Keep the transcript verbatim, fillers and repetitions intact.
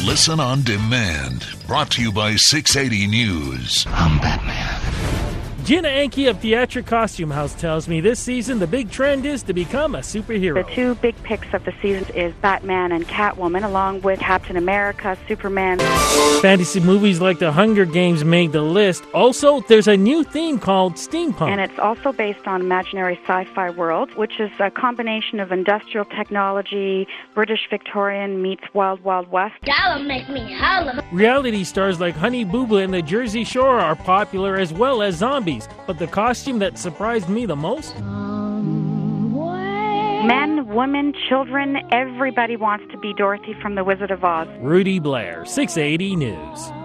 Listen on demand. Brought to you by six eighty News. I'm Batman. Gina Anke of Theatric Costume House tells me this season the big trend is to become a superhero. The two big picks of the season is Batman and Catwoman, along with Captain America, Superman. Fantasy movies like The Hunger Games made the list. Also, there's a new theme called steampunk. And it's also based on imaginary sci-fi world, which is a combination of industrial technology, British Victorian meets Wild Wild West. That'll make me holler. Reality stars like Honey Boo Boo and the Jersey Shore are popular, as well as zombies. But the costume that surprised me the most? Men, women, children, everybody wants to be Dorothy from The Wizard of Oz. Rudy Blair, six eighty News.